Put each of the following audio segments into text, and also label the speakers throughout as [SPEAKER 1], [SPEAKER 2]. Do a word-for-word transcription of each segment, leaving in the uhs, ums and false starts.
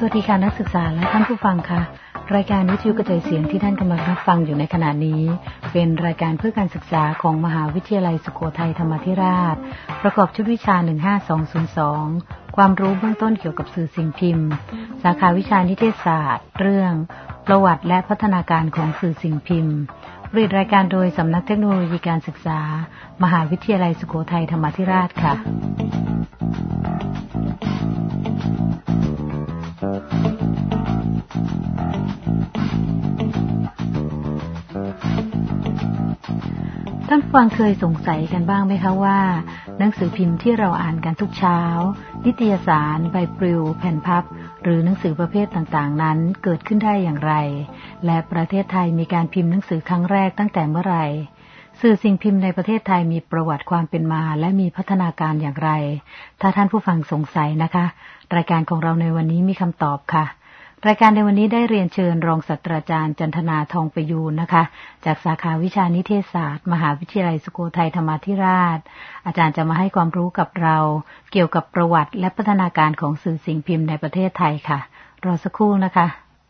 [SPEAKER 1] วัสดีค่ะนักศึกษาและท่านผู้ฟังค่ะรายการวิทยุกระจายเสียงที่ท่านกำลังรับฟังอยู่ในขณะนี้เป็นรายการเพื่อการศึกษาของมหาวิทยาลัยสุโขทัยธรรมาธิราชประกอบชุดวิชาหนึ่งห้าสองศูนย์สองความรู้เบื้องต้นเกี่ยวกับสื่อสิ่งพิมพ์สาขาวิชานิเทศศาสตร์เรื่องประวัติและพัฒนาการของสื่อสิ่งพิมพ์ผลิตรายการโดยสำนักเทคโนโลยีการศึกษามหาวิทยาลัยสุโขทัยธรรมาธิราชค่ะท่านฟังเคยสงสัยกันบ้างไหมคะว่าหนังสือพิมพ์ที่เราอ่านกันทุกเช้านิตยสารใบปลิวแผ่นพับหรือหนังสือประเภทต่างๆนั้นเกิดขึ้นได้อย่างไรและประเทศไทยมีการพิมพ์หนังสือครั้งแรกตั้งแต่เมื่อไหร่สื่อสิ่งพิมพ์ในประเทศไทยมีประวัติความเป็นมาและมีพัฒนาการอย่างไรถ้าท่านผู้ฟังสงสัยนะคะรายการของเราในวันนี้มีคำตอบค่ะรายการในวันนี้ได้เรียนเชิญรองศาสตราจารย์จันทนาทองประยูรนะคะจากสาขาวิชานิเทศศาสตร์มหาวิทยาลัยสุโขทัยธรรมาธิราชอาจารย์จะมาให้ความรู้กับเราเกี่ยวกับประวัติและพัฒนาการของสื่อสิ่งพิมพ์ในประเทศไทยค่ะรอสักครู่นะคะ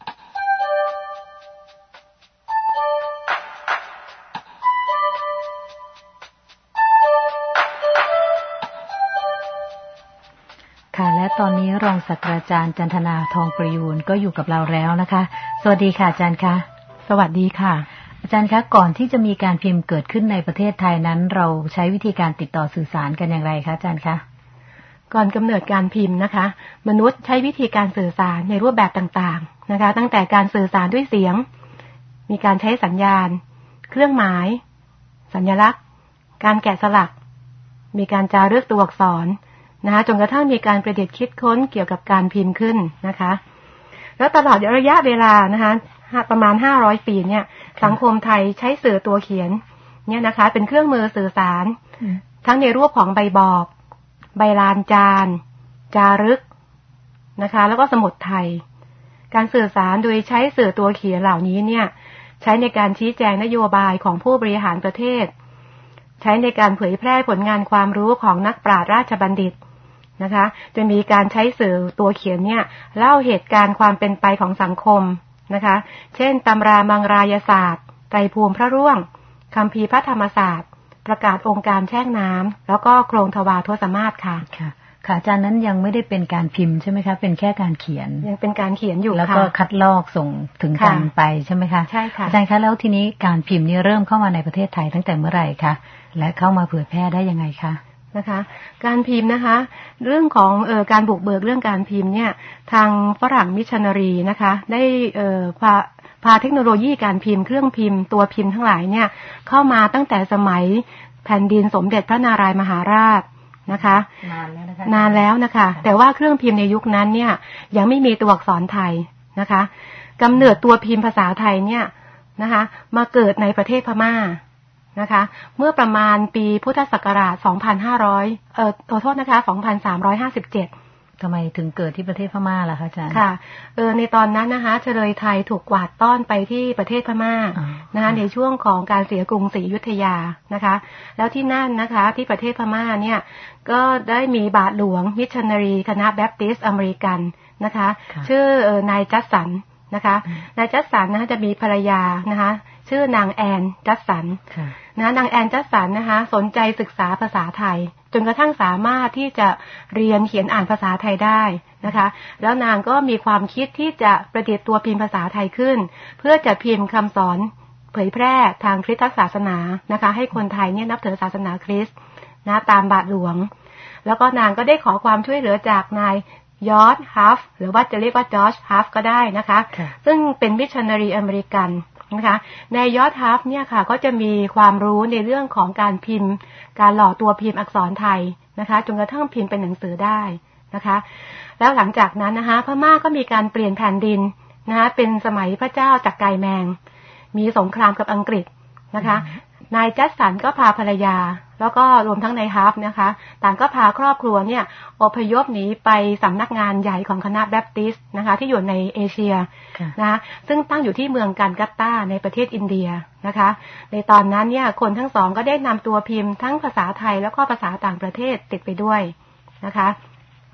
[SPEAKER 1] ค่ะและตอนนี้รองศาสตราจารย์จันทนาทองประยูรก็อยู่กับเราแล้วนะคะสวัสดีค่ะอาจารย์คะ
[SPEAKER 2] สวัสดีค่ะ
[SPEAKER 1] อาจารย์คะก่อนที่จะมีการพิมพ์เกิดขึ้นในประเทศไทยนั้นเราใช้วิธีการติดต่อสื่อสารกันอย่างไรคะอาจารย์คะ
[SPEAKER 2] ก่อนกำเนิดการพิมพ์นะคะมนุษย์ใช้วิธีการสื่อสารในรูปแบบต่างๆนะคะตั้งแต่การสื่อสารด้วยเสียงมีการใช้สัญญาณเครื่องหมายสัญลักษณ์การแกะสลักมีการจารึกตัวอักษรนะคะจนกระทั่งมีการประดิษฐ์คิดค้นเกี่ยวกับการพิมพ์ขึ้นนะคะแล้วตลอดระยะเวลานะคะประมาณห้าร้อยปีเนี่ยสังคมไทยใช้สื่อตัวเขียนเนี่ยนะคะเป็นเครื่องมือสื่อสารทั้งในรูปของใบบอกใบลานจานจารึกนะคะแล้วก็สมุดไทยการสื่อสารโดยใช้สื่อตัวเขียนเหล่านี้เนี่ยใช้ในการชี้แจงนโยบายของผู้บริหารประเทศใช้ในการเผยแพร่ผลงานความรู้ของนักปราชญ์ราชบัณฑิตนะคะจะมีการใช้สื่อตัวเขียนเนี่ยเล่าเหตุการณ์ความเป็นไปของสังคมนะคะเช่นตำรามังรายศาสตร์ไตรภูมิพระร่วงคัมภีร์พระธรรมศาสตร์ประกาศองค์การแช่งน้ำแล้วก็โครงทวารทศมาศค่ะ
[SPEAKER 1] ค่ะค่ะอาจารย์นั้นยังไม่ได้เป็นการพิมพ์ใช่ไหมคะเป็นแค่การเขียน
[SPEAKER 2] ยังเป็นการเขียนอยู่
[SPEAKER 1] แล้วก็คัดลอกส่งถึงกันไปใช่ไหมคะ
[SPEAKER 2] ใช่ค่ะ
[SPEAKER 1] อาจารย์คะแล้วทีนี้การพิมพ์นี่เริ่มเข้ามาในประเทศไทยตั้งแต่เมื่อไหร่คะและเข้ามาเผยแพร่ได้ยังไงคะ
[SPEAKER 2] นะคะการพิมพ์นะคะเรื่องของเอ่อการบุกเบิกเรื่องการพิมพ์เนี่ยทางฝรั่งมิชชันนารีนะคะได้เอ่อพาพาเทคโนโลยีการพิมพ์เครื่องพิมพ์ตัวพิมพ์ทั้งหลายเนี่ยเข้ามาตั้งแต่สมัยแผ่นดินสมเด็จพระนารายมหาราชนะคะ
[SPEAKER 1] นานแล้วนะคะ
[SPEAKER 2] นานแล้วนะคะแต่ว่าเครื่องพิมพ์ในยุคนั้นเนี่ยยังไม่มีตัวอักษรไทยนะคะกำเนิดตัวพิมพ์ภาษาไทยเนี่ยนะคะมาเกิดในประเทศพม่านะคะเมื่อประมาณปีพุทธศักราชสองพันห้าร้อยเอ่อขอโทษนะคะสองพันสามร้อยห้าสิบเจ็ด
[SPEAKER 1] ทำไมถึงเกิดที่ประเทศพม่าล่ะคะอาจารย์
[SPEAKER 2] ค่ะเออในตอนนั้นนะคะเฉลยไทยถูกกวาดต้อนไปที่ประเทศพม่านะคะในช่วงของการเสียกรุงศรีอยุธยานะคะแล้วที่นั่นนะคะที่ประเทศพม่าเนี่ยก็ได้มีบาทหลวงมิชชันนารีคณะแบปติสต์อเมริกันนะคะชื่อเอ่อนายจัสสันนะคะนายจัสสันนะคะจะมีภรรยานะคะชื่อนางแอนจัสสันนะนางแอนจัสสันนะคะสนใจศึกษาภาษาไทยจนกระทั่งสามารถที่จะเรียนเขียนอ่านภาษาไทยได้นะคะแล้วนางก็มีความคิดที่จะประดิษฐ์ตัวพิมพ์ภาษาไทยขึ้นเพื่อจะพิมพ์คำสอนเผยแพร่ทางคริสตศาสนานะคะให้คนไทยเนี่ยนับถือศาสนาคริสต์นะตามบาทหลวงแล้วก็นางก็ได้ขอความช่วยเหลือจากนายยอร์จฮัฟหรือว่าจะเรียกว่าจอร์จฮัฟก็ได้นะคะซึ่งเป็นมิชชันนารีอเมริกันนะคะในยอร์จฮัฟเนี่ยค่ะก็จะมีความรู้ในเรื่องของการพิมพ์การหล่อตัวพิมพ์อักษรไทยนะคะจนกระทั่งพิมพ์เป็นหนังสือได้นะคะแล้วหลังจากนั้นนะคะพม่าก็มีการเปลี่ยนแผ่นดินนะคะเป็นสมัยพระเจ้าจักรไกแมงมีสงครามกับอังกฤษนะคะนายจัสสันก็พาภรรยาแล้วก็รวมทั้งนายฮัฟนะคะต่างก็พาครอบครัวเนี่ยอพยพหนีไปสำนักงานใหญ่ของคณะแบปติสต์นะคะที่อยู่ในเอเชียนะคะซึ่งตั้งอยู่ที่เมืองกันกัตตาในประเทศอินเดียนะคะในตอนนั้นเนี่ยคนทั้งสองก็ได้นำตัวพิมพ์ทั้งภาษาไทยแล้วก็ภาษาต่างประเทศติดไปด้วยนะคะ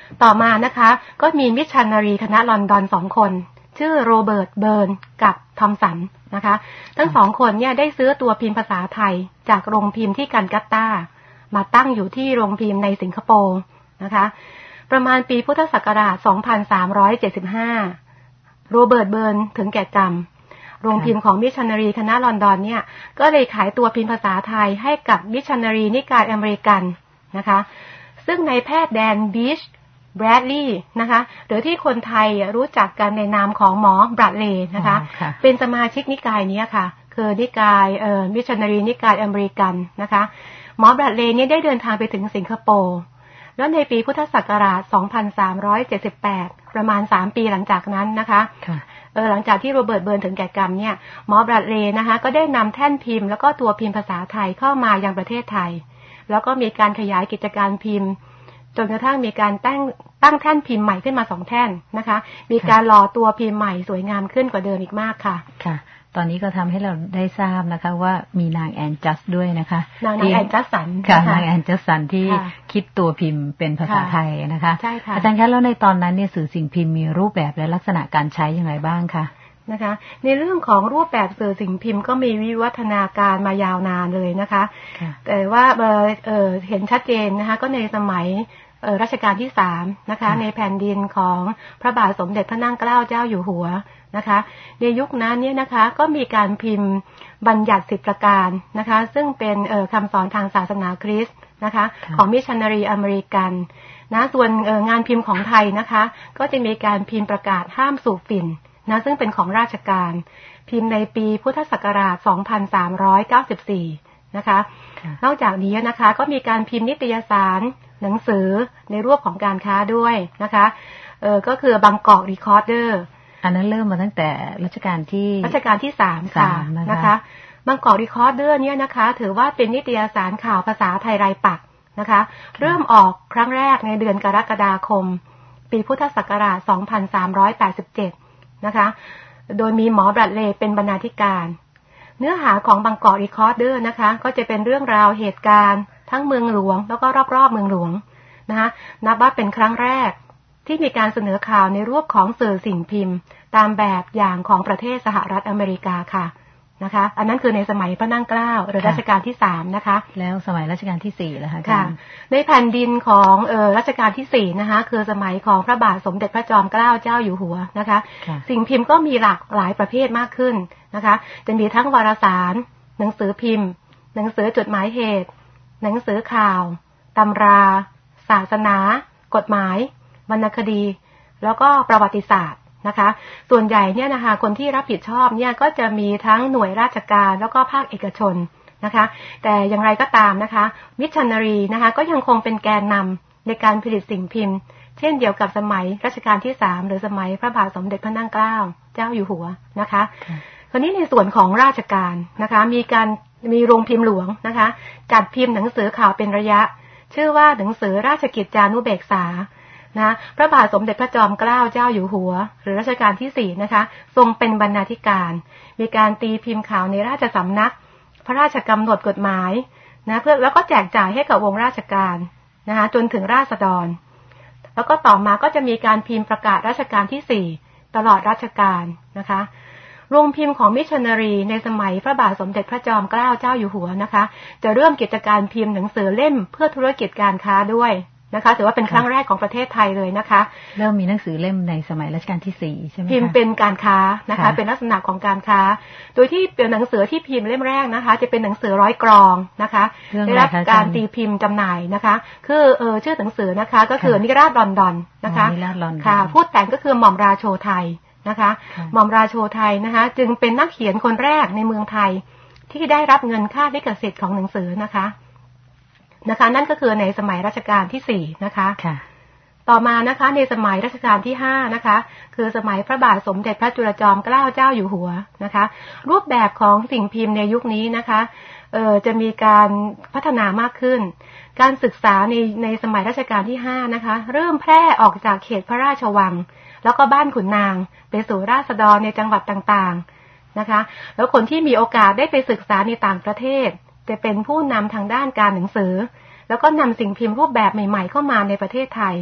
[SPEAKER 2] ต่อมานะคะก็มีมิชชันนารีคณะลอนดอนสองคนชื่อโรเบิร์ตเบิร์นกับทอมสันนะคะทั้งสองคนเนี่ยได้ซื้อตัวพิมพ์ภาษาไทยจากโรงพิมพ์ที่กัลกัตตามาตั้งอยู่ที่โรงพิมพ์ในสิงคโปร์นะคะประมาณปีพุทธศักราชสองพันสามร้อยเจ็ดสิบห้าโรเบิร์ตเบิร์นถึงแก่กรรมโรงพิมพ์ของมิชชันนารีคณะลอนดอนเนี่ยก็เลยขายตัวพิมพ์ภาษาไทยให้กับมิชชันนารีนิกายอเมริกันนะคะซึ่งนายแพทย์แดนบีชแบรดลีย์นะคะหรือที่คนไทยรู้จักกันในนามของหมอบรัดเลย์นะคะเป็นสมาชิกนิกายนี้ค่ะคือนิกายเอ่อมิชชันนารีนิกายอเมริกันนะคะหมอบรัดเลย์เนี่ยได้เดินทางไปถึงสิงคโปร์แล้วในปีพุทธศักราชสองพันสามร้อยเจ็ดสิบแปดประมาณสามปีหลังจากนั้นนะคะเออหลังจากที่โรเบิร์ตเบิร์นถึงแก่กรรมเนี่ยหมอบรัดเลย์นะคะก็ได้นำแท่นพิมพ์แล้วก็ตัวพิมพ์ภาษาไทยเข้ามายังประเทศไทยแล้วก็มีการขยายกิจการพิมพ์จนกระทั่งมีการตั้งตั้งแท่นพิมพ์ใหม่ขึ้นมาสองแท่นนะคะมีการหล่อตัวพิมพ์ใหม่สวยงามขึ้นกว่าเดิมอีกมากค่ะค่ะตอนนี้ก็ทำให้เราได้ทราบนะคะว่ามีนางแอนจัสด้วยนะคะนางแอนจัสสันค่ะนางแอนจัสสันที่คิดตัวพิมพ์เป็นภาษาไทยนะคะใช่ค่ะอาจารย์คะแล้วในตอนนั้นเนี่ยสื่อสิ่งพิมพ์มีรูปแบบและลักษณะการใช้อย่างไรบ้างคะนะคะในเรื่องของรูปแบบสื่อสิ่งพิมพ์ก็มีวิวัฒนาการมายาวนานเลยนะคะแต่ว่าเออเห็นชัดเจนนะคะก็ในสมัยรัชกาลที่สามนะคะในแผ่นดินของพระบาทสมเด็จพระนั่งเกล้าเจ้าอยู่หัวนะคะในยุคนั้นเนี่ยนะคะก็มีการพิมพ์บัญญัติสิบประการนะคะซึ่งเป็นคำสอนทางศาสนาคริสต์นะคะของมิชชันนารีอเมริกันนะส่วนงานพิมพ์ของไทยนะคะก็จะมีการพิมพ์ประกาศห้ามสูบฝิ่นนะซึ่งเป็นของราชการพิมพ์ในปีพุทธศักราชสองพันสามร้อยเก้าสิบสี่นะคะนอกจากนี้นะคะก็มีการพิมพ์นิตยสารหนังสือในรูปของการค้าด้วยนะคะเออก็คือบางกอกรีคอร์เดอร์อันนั้นเริ่มมาตั้งแต่รัชกาลที่รัชกาลที่สามค่ะนะคะบางกอกรีคอร์เดอร์เนี่ยนะคะถือว่าเป็นนิตยสารข่าวภาษาไทยรายปักนะคะเริ่มออกครั้งแรกในเดือนกรกฎาคมปีพุทธศักราชสองพันสามร้อยแปดสิบเจ็ดนะคะโดยมีหมอบรัดเลย์เป็นบรรณาธิการเนื้อหาของบางกอกรีคอร์เดอร์นะคะก็จะเป็นเรื่องราวเหตุการณ์ทั้งเมืองหลวงแล้วก็รอบๆเมืองหลวงนะคะนับว่าเป็นครั้งแรกที่มีการเสนอข่าวในรูปของสื่อสิ่งพิมพ์ตามแบบอย่างของประเทศสหรัฐอเมริกาค่ะนะคะอันนั้นคือในสมัยพระนั่งเกล้าหรือรัชกาลที่สามนะคะแล้วสมัยรัชกาลที่สี่แล้วค่ะค่ะในแผ่นดินของเอ่อรัชกาลที่สี่นะคะคือสมัยของพระบาทสมเด็จพระจอมเกล้าเจ้าอยู่หัวนะคะสิ่งพิมพ์ก็มีหลากหลายประเภทมากขึ้นนะคะจะมีทั้งวารสารหนังสือพิมพ์หนังสือจดหมายเหตุหนังสือข่าวตำราศาสนากฎหมายวรรณคดีแล้วก็ประวัติศาสตร์นะคะส่วนใหญ่เนี่ยนะคะคนที่รับผิดชอบเนี่ยก็จะมีทั้งหน่วยราชการแล้วก็ภาคเอกชนนะคะแต่อย่างไรก็ตามนะคะมิชชันนารีนะคะก็ยังคงเป็นแกนนำในการผลิตสิ่งพิมพ์เช่นเดียวกับสมัยรัชกาลที่สามหรือสมัยพระบาทสมเด็จพระนั่งเกล้าเจ้าอยู่หัวนะคะคราวนี้ในส่วนของราชการนะคะมีการมีโรงพิมพ์หลวงนะคะจัดพิมพ์หนังสือข่าวเป็นระยะชื่อว่าหนังสือราชกิจจานุเบกษานะพระบาทสมเด็จพระจอมเกล้าเจ้าอยู่หัวหรือรัชกาลที่สี่นะคะทรงเป็นบรรณาธิการมีการตีพิมพ์ข่าวในราชสำนักพระราชกำหนดกฎหมายนะเพื่อแล้วก็แจกจ่ายให้กับวงราชการนะคะจนถึงราษฎรแล้วก็ต่อมาก็จะมีการพิมพ์ประกาศรัชกาลที่สี่ตลอดรัชกาลนะคะโรงพิมพ์ของมิชชันนารีในสมัยพระบาทสมเด็จพระจอมเกล้าเจ้าอยู่หัวนะคะจะเริ่มกิจการพิมพ์หนังสือเล่มเพื่อธุรกิจการค้าด้วยนะคะถือว่าเป็นครั้งแรกของประเทศไทยเลยนะคะเริ่มมีหนังสือเล่มในสมัยรัชกาลที่สี่ใช่ไหมพิมพ์เป็นการค้านะคะเป็นลักษณะของการค้าโดยที่เป็นหนังสือที่พิมพ์เล่มแรกนะคะจะเป็นหนังสือร้อยกรองนะคะได้รับการตีพิมพ์จำหน่ายนะคะคือเออชื่อหนังสือนะคะก็คือนิราศลอนดอนนะคะค่ะผู้แต่งก็คือหม่อมราโชไทยนะคะหม่อมราโชไทยนะคะจึงเป็นนักเขียนคนแรกในเมืองไทยที่ได้รับเงินค่าลิขสิทธิ์ของหนังสือนะคะนะคะนั่นก็คือในสมัยรัชกาลที่สี่นะคะต่อมานะคะในสมัยรัชกาลที่ห้านะคะคือสมัยพระบาทสมเด็จพระจุลจอมเกล้าเจ้าอยู่หัวนะคะรูปแบบของสิ่งพิมพ์ในยุคนี้นะคะเอ่อจะมีการพัฒนามากขึ้นการศึกษาในในสมัยรัชกาลที่ห้านะคะเริ่มแพร่ออกจากเขตพระราชวังแล้วก็บ้านขุนนางไปสู่ราษฎรในจังหวัดต่างๆนะคะแล้วคนที่มีโอกาสได้ไปศึกษาในต่างประเทศจะเป็นผู้นำทางด้านการหนังสือแล้วก็นำสิ่งพิมพ์รูปแบบใหม่ๆเข้ามาในประเทศไทย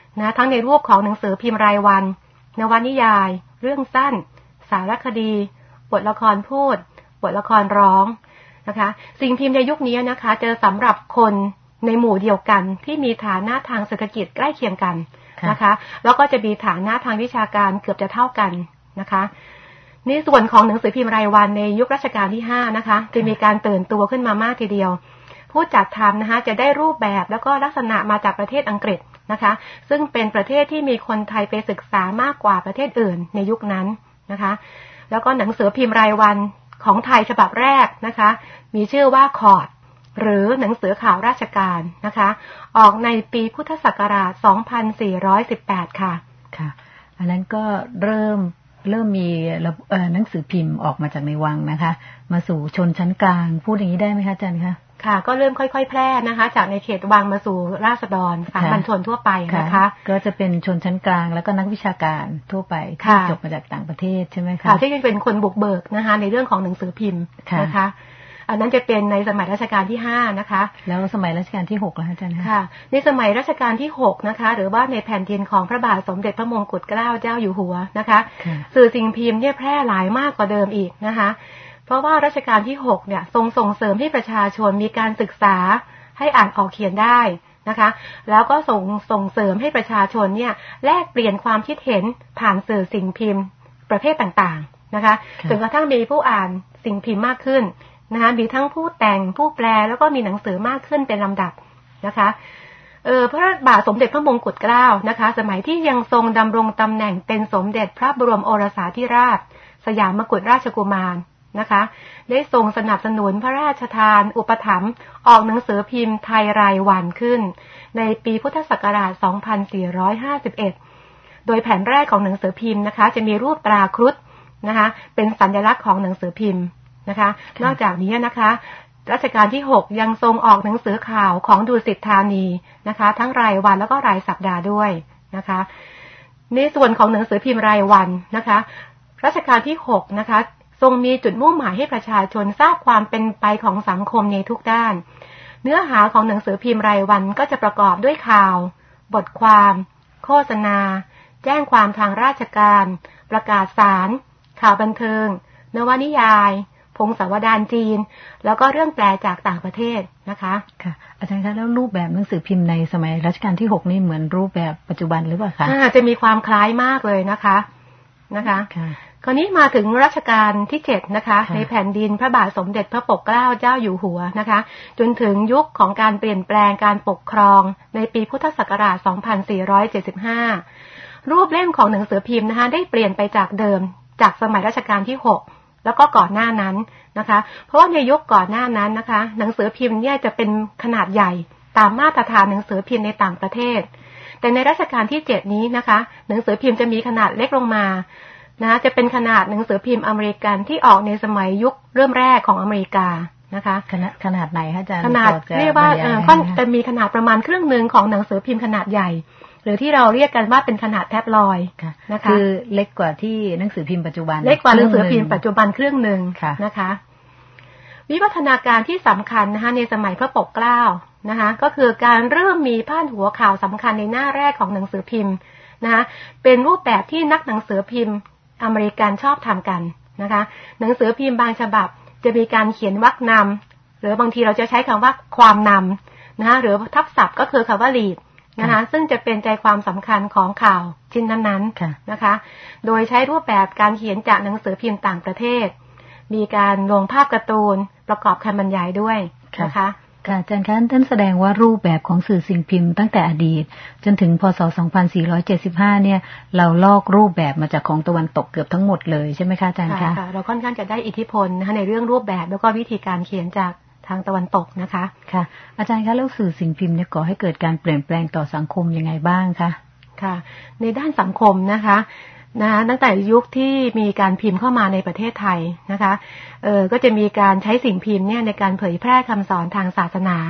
[SPEAKER 2] นะทั้งในรูปของหนังสือพิมพ์รายวันนวนิยายเรื่องสั้นสารคดีบทละครพูดบทละครร้องนะคะสิ่งพิมพ์ในยุคนี้นะคะเจอสำหรับคนในหมู่เดียวกันที่มีฐานะทางเศรษฐกิจใกล้เคียงกันนะคะแล้วก็จะมีฐานะทางวิชาการเกือบจะเท่ากันนะคะในส่วนของหนังสือพิมพ์รายวันในยุครัชกาลที่ห้านะคะจะมีการตื่นตัวขึ้นมามากทีเดียวผู้จัดทำนะคะจะได้รูปแบบแล้วก็ลักษณะมาจากประเทศอังกฤษนะคะซึ่งเป็นประเทศที่มีคนไทยไปศึกษามากกว่าประเทศอื่นในยุคนั้นนะคะแล้วก็หนังสือพิมพ์รายวันของไทยฉบับแรกนะคะมีชื่อว่าคอร์ดหรือหนังสือข่าวราชการนะคะออกในปีพุทธศักราชสองพันสี่ร้อยสิบแปดค่ะ
[SPEAKER 1] ค่ะอันนั้นก็เริ่มเริ่มมีหนังสือพิมพ์ออกมาจากในวังนะคะมาสู่ชนชั้นกลางพูดอย่างนี้ได้ไหมคะอาจารย์คะ
[SPEAKER 2] ค่ะก็เริ่มค่อยๆแพร่นะคะจากในเขตวังมาสู่ราษฎรสามัญชนทั่วไปนะคะ
[SPEAKER 1] ก็จะเป็นชนชั้นกลางแล้วก็นักวิชาการทั่วไปที่จบมาจากต่างประเทศใช่ไหมคะ
[SPEAKER 2] ที่เป็นคนบุกเบิกนะคะในเรื่องของหนังสือพิมพ์นะคะอันนั้นจะเป็นในสมัยรัชกาลที่ห้านะคะ
[SPEAKER 1] แล้วสมัยรัชกาลที่หกล่ะอาจารย์
[SPEAKER 2] ค่ะในสมัยรัชกาลที่หกนะคะหรือว่าในแผ่นดินของพระบาทสมเด็จพระมงกุฎเกล้าเจ้าอยู่หัวนะคะสื่อสิ่งพิมพ์เนี่ยแพร่หลายมากกว่าเดิมอีกนะคะเพราะว่ารัชกาลที่หกเนี่ยทรงส่งเสริมให้ประชาชนมีการศึกษาให้อ่านออกเขียนได้นะคะแล้วก็ส่งส่งเสริมให้ประชาชนเนี่ยแลกเปลี่ยนความคิดเห็นผ่านสื่อสิ่งพิมพ์ประเภทต่างๆนะคะจนกระทั่งมีผู้อ่านสิ่งพิมพ์มากขึ้นนะคะมีทั้งผู้แต่งผู้แปลแล้วก็มีหนังสือมากขึ้นเป็นลำดับนะคะเออพระบาทสมเด็จพระมงกุฎเกล้านะคะสมัยที่ยังทรงดำรงตำแหน่งเป็นสมเด็จพระบรมโอรสาธิราชสยามกุฎราชกุมารนะคะได้ทรงสนับสนุนพระราชทานอุปถัมภ์ออกหนังสือพิมพ์ไทยรายวันขึ้นในปีพุทธศักราชสองพันสี่ร้อยห้าสิบเอ็ดโดยแผ่นแรกของหนังสือพิมพ์นะคะจะมีรูปตราครุฑนะคะเป็นสัญลักษณ์ของหนังสือพิมพ์นะคะนอกจากนี้นะคะรัชกาลที่หกยังทรงออกหนังสือข่าวของดุสิตธานีนะคะทั้งรายวันแล้วก็รายสัปดาห์ด้วยนะคะในส่วนของหนังสือพิมพ์รายวันนะคะรัชกาลที่หกนะคะทรงมีจุดมุ่งหมายให้ประชาชนทราบความเป็นไปของสังคมในทุกด้านเนื้อหาของหนังสือพิมพ์รายวันก็จะประกอบด้วยข่าวบทความโฆษณาแจ้งความทางราชการประกาศสารข่าวบันเทิงนวนิยายพงศาวดารจีนแล้วก็เรื่องแปลจากต่างประเทศนะคะ
[SPEAKER 1] ค่ะอาจารย์คะแล้วรูปแบบหนังสือพิมพ์ในสมัยรัชกาลที่หกนี่เหมือนรูปแบบปัจจุบันหรือเปล่าคะ
[SPEAKER 2] อ่าจะมีความคล้ายมากเลยนะคะนะคะคราวนี้มาถึงรัชกาลที่เจ็ดนะคะในแผ่นดินพระบาทสมเด็จพระปกเกล้าเจ้าอยู่หัวนะคะจนถึงยุคของการเปลี่ยนแปลงการปกครองในปีพุทธศักราชสองพันสี่ร้อยเจ็ดสิบห้ารูปเล่มของหนังสือพิมพ์นะคะได้เปลี่ยนไปจากเดิมจากสมัยรัชกาลที่หกแล้วก็ก่อนหน้านั้นนะคะเพราะว่าในยุคก่อนหน้านั้นนะคะหนังสือพิมพ์เนี่ยจะเป็นขนาดใหญ่ตามมาตรฐานหนังสือพิมพ์ในต่างประเทศแต่ในรัชกาลที่เจ็ดนี้นะคะหนังสือพิมพ์จะมีขนาดเล็กลงมานะจะเป็นขนาดหนังสือพิมพ์อเมริกันที่ออกในสมัยยุคเริ่มแรกของอเมริกานะคะ
[SPEAKER 1] ขนาดขนาดไหนคะอาจารย์
[SPEAKER 2] ขนาดเรียกว่าเอ่อค่อนจะมีขนาดประมาณครึ่งนึงของหนังสือพิมพ์ขนาดใหญ่หรือที่เราเรียกกันว่าเป็นขนาดแท็บลอยด์นะคะ
[SPEAKER 1] คือเล็กกว่าที่หนังสือพิมพ์ปัจจุบัน
[SPEAKER 2] เล็กกว่าหนังสือพิมพ์ปัจจุบันครึ่งนึงนะคะวิวัฒนาการที่สำคัญนะคะในสมัยพระปกเกล้านะคะก็คือการเริ่มมีพาดหัวข่าวสำคัญในหน้าแรกของหนังสือพิมพ์นะคะเป็นรูปแบบที่นักหนังสือพิมพ์อเมริกันชอบทำกันนะคะหนังสือพิมพ์บางฉบับจะมีการเขียนวรรคนำหรือบางทีเราจะใช้คำว่าความนำนะคะหรือทับศัพท์ก็คือคำว่า lead นะคะซึ่งจะเป็นใจความสำคัญของข่าวชิ้นนั้นๆนะคะโดยใช้รูปแบบการเขียนจากหนังสือพิมพ์ต่างประเทศมีการลงภาพการ์ตูนประกอบคำบรรยายด้วยนะคะ
[SPEAKER 1] ค่ะอาจารย์คะท่านแสดงว่ารูปแบบของสื่อสิ่งพิมพ์ตั้งแต่อดีตจนถึงพ.ศ. สองพันสี่ร้อยเจ็ดสิบห้าเนี่ยเราลอกรูปแบบมาจากของตะวันตกเกือบทั้งหมดเลยใช่ไหมคะอาจารย์คะ
[SPEAKER 2] ค่ะเราค่อนข้างจะได้อิทธิพลนะคะในเรื่องรูปแบบแล้วก็วิธีการเขียนจากทางตะวันตกนะคะ
[SPEAKER 1] ค่ะอาจารย์คะแล้วสื่อสิ่งพิมพ์เนี่ยก่อให้เกิดการเปลี่ยนแปลงต่อสังคมยังไงบ้างคะ
[SPEAKER 2] ค่ะในด้านสังคมนะคะนะตั้งแต่ยุคที่มีการพิมพ์เข้ามาในประเทศไทยนะคะเออก็จะมีการใช้สิ่งพิมพ์เนี่ยในการเผยแพร่คำสอนทางศาสนา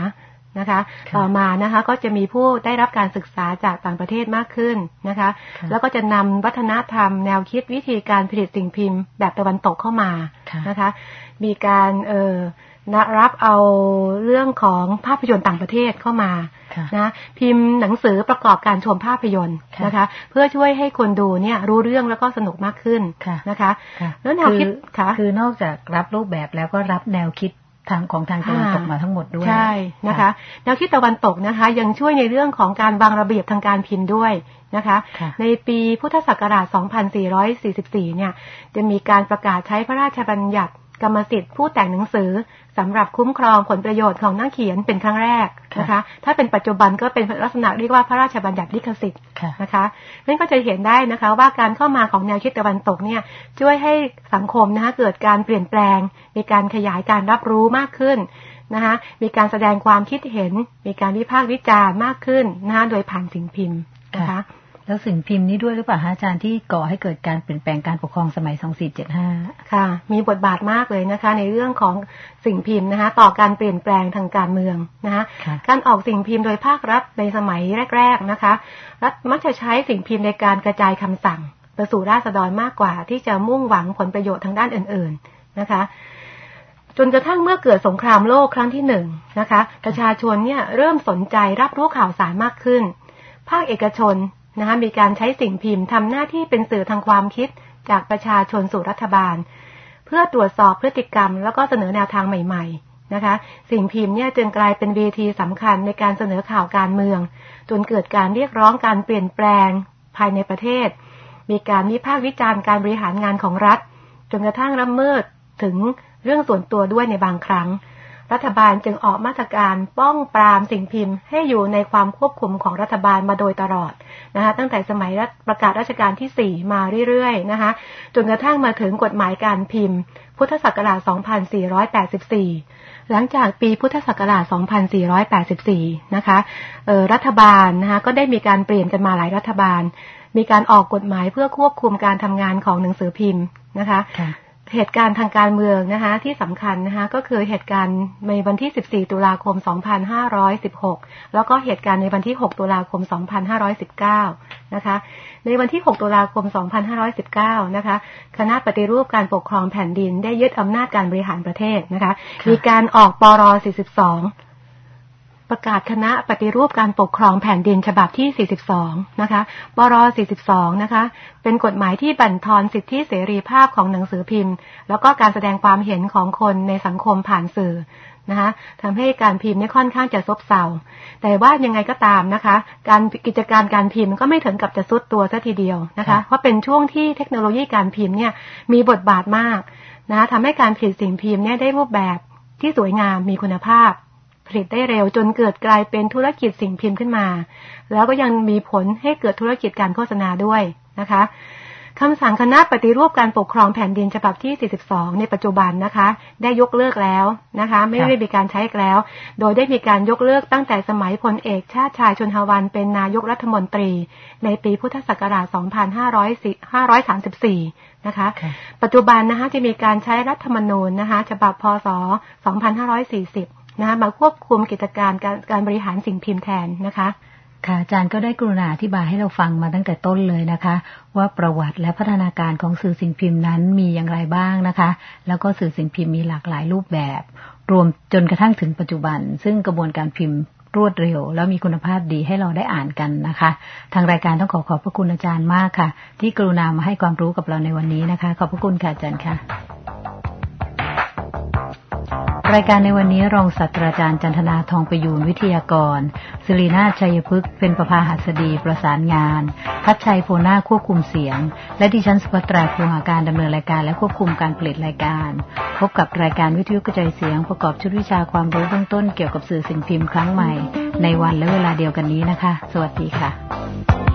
[SPEAKER 2] นะคะต่อมานะคะก็จะมีผู้ได้รับการศึกษาจากต่างประเทศมากขึ้นนะคะแล้วก็จะนำวัฒนธรรมแนวคิดวิธีการผลิตสิ่งพิมพ์แบบตะวันตกเข้ามานะคะมีการเอ่อรับเอาเรื่องของภาพยนตร์ต่างประเทศเข้ามานะพิมพ์หนังสือประกอบการชมภาพยนตร์นะคะเพื่อช่วยให้คนดูเนี่ยรู้เรื่องแล้วก็สนุกมากขึ้นนะคะแล้วแนวคิดค่ะคื
[SPEAKER 1] อนอกจากรับรูปแบบแล้วก็รับแนวคิดทางของทางตะวันตกมาทั้งหมดด้วย
[SPEAKER 2] ใช่นะคะแนวคิดตะวันตกนะคะยังช่วยในเรื่องของการวางระเบียบทางการพิมพ์ด้วยนะคะในปีพุทธศักราชสองพันสี่ร้อยสี่สิบสี่เนี่ยจะมีการประกาศใช้พระราชบัญญัติกรรมสิทธิ์ผู้แต่งหนังสือสำหรับคุ้มครองผลประโยชน์ของนักเขียนเป็นครั้งแรกนะคะถ้าเป็นปัจจุบันก็เป็นลักษณะเรียกว่าพระราชบัญญัติลิขสิทธิ์นะคะนั่นก็จะเห็นได้นะคะว่าการเข้ามาของแนวคิดตะวันตกเนี่ยช่วยให้สังคมนะคะเกิดการเปลี่ยนแปลงมีการขยายการรับรู้มากขึ้นนะคะมีการแสดงความคิดเห็นมีการวิพากษ์วิจารณ์มากขึ้นนะคะโดยผ่านสิ่งพิมพ์นะคะ
[SPEAKER 1] แล้วสิ่งพิมพ์นี้ด้วยหรือเปล่าอาจารย์ที่ก่อให้เกิดการเปลี่ยนแปลงการปกครองสมัยสองพันสี่ร้อยเจ็ดสิบห้า
[SPEAKER 2] ค่ะมีบทบาทมากเลยนะคะในเรื่องของสิ่งพิมพ์นะคะต่อการเปลี่ยนแปลงทางการเมืองนะคะการออกสิ่งพิมพ์โดยภาครัฐในสมัยแรกๆนะคะรัฐมักจะใช้สิ่งพิมพ์ในการกระจายคำสั่งไปสู่ราษฎรมากกว่าที่จะมุ่งหวังผลประโยชน์ทางด้านอื่นๆนะคะจนกระทั่งเมื่อเกิดสงครามโลกครั้งที่หนึ่งนะคะประชาชนเนี่ยเริ่มสนใจรับรู้ข่าวสารมากขึ้นภาคเอกชนนะคะมีการใช้สิ่งพิมพ์ทำหน้าที่เป็นสื่อทางความคิดจากประชาชนสู่รัฐบาลเพื่อตรวจสอบพฤติกรรมแล้วก็เสนอแนวทางใหม่ๆนะคะสิ่งพิมพ์เนี่ยจึงกลายเป็นเวทีสำคัญในการเสนอข่าวการเมืองจนเกิดการเรียกร้องการเปลี่ยนแปลงภายในประเทศมีการวิพากษ์วิจารณ์การบริหารงานของรัฐจนกระทั่งละเมิดถึงเรื่องส่วนตัวด้วยในบางครั้งรัฐบาลจึงออกมาตรการป้องปรามสิ่งพิมพ์ให้อยู่ในความควบคุมของรัฐบาลมาโดยตลอดนะคะตั้งแต่สมัยประกาศราชการที่สี่มาเรื่อยๆนะคะจนกระทั่งมาถึงกฎหมายการพิมพ์พุทธศักราชสองพันสี่ร้อยแปดสิบสี่หลังจากปีพุทธศักราชสองพันสี่ร้อยแปดสิบสี่นะคะเอ่อรัฐบาลนะคะก็ได้มีการเปลี่ยนกันมาหลายรัฐบาลมีการออกกฎหมายเพื่อควบคุมการทำงานของหนังสือพิมพ์นะคะเหตุการณ์ทางการเมืองนะคะที่สำคัญนะคะก็คือเหตุการณ์ในวันที่สิบสี่ตุลาคมสองพันห้าร้อยสิบหกแล้วก็เหตุการณ์ในวันที่หกตุลาคมสองพันห้าร้อยสิบเก้านะคะในวันที่หกตุลาคมสองพันห้าร้อยสิบเก้านะคะคณะปฏิรูปการปกครองแผ่นดินได้ยึดอำนาจการบริหารประเทศนะคะมีการออกปรสี่สิบสองประกาศคณะปฏิรูปการปกครองแผ่นดินฉบับที่สี่สิบสองนะคะปรสี่สิบสองนะคะเป็นกฎหมายที่บั่นทอนสิทธิเสรีภาพของหนังสือพิมพ์แล้วก็การแสดงความเห็นของคนในสังคมผ่านสื่อนะคะทำให้การพิมพ์นี่ค่อนข้างจะซบเซาแต่ว่ายังไงก็ตามนะคะการกิจการการพิมพ์ก็ไม่ถึงกับจะทรุดตัวซะทีเดียวนะคะเพราะเป็นช่วงที่เทคโนโลยีการพิมพ์เนี่ยมีบทบาทมากนะคะทำให้การผลิตสิ่งพิมพ์เนี่ยได้รูปแบบที่สวยงามมีคุณภาพผลิตได้เร็วจนเกิดกลายเป็นธุรกิจสิ่งพิมพ์ขึ้นมาแล้วก็ยังมีผลให้เกิดธุรกิจการโฆษณาด้วยนะคะคำสั่งคณะปฏิรูปการปกครองแผ่นดินฉบับที่สี่สิบสองในปัจจุบันนะคะได้ยกเลิกแล้วนะคะไม่ได้มีการใช้อีกแล้วโดยได้มีการยกเลิกตั้งแต่สมัยพลเอกชาติชายชลหวันเป็นนายกรัฐมนตรีในปีพุทธศักราชสองพันห้าร้อยสามสิบสี่นะคะปัจจุบันนะคะจะมีการใช้รัฐธรรมนูญนะคะฉบับพ.ศ. สองพันห้าร้อยสี่สิบนะคะมาควบคุมกิจการการการบริหารสิ่งพิมพ์แทนนะคะ
[SPEAKER 1] ค่ะอาจารย์ก็ได้กรุณาอธิบายให้เราฟังมาตั้งแต่ต้นเลยนะคะว่าประวัติและพัฒนาการของสื่อสิ่งพิมพ์นั้นมีอย่างไรบ้างนะคะแล้วก็สื่อสิ่งพิมพ์มีหลากหลายรูปแบบรวมจนกระทั่งถึงปัจจุบันซึ่งกระบวนการพิมพ์รวดเร็วแล้วมีคุณภาพดีให้เราได้อ่านกันนะคะทางรายการต้องขอขอบพระคุณอาจารย์มากค่ะที่กรุณามาให้ความรู้กับเราในวันนี้นะคะขอบพระคุณค่ะอาจารย์ค่ะรายการในวันนี้รองศาสตราจารย์จันทนาทองประยูรวิทยากรศิรินาถชัยพฤกษ์เป็นประภาหัสดีประสานงานทัชชัยโพนาควบคุมเสียงและดิฉันสุภัตราภูหาการดำเนินรายการและควบคุมการผลิตรายการพบกับรายการวิทยุกระจายเสียงประกอบชุดวิชาความรู้เบื้องต้นเกี่ยวกับสื่อสิ่งพิมพ์ครั้งใหม่ในวันและเวลาเดียวกันนี้นะคะสวัสดีค่ะ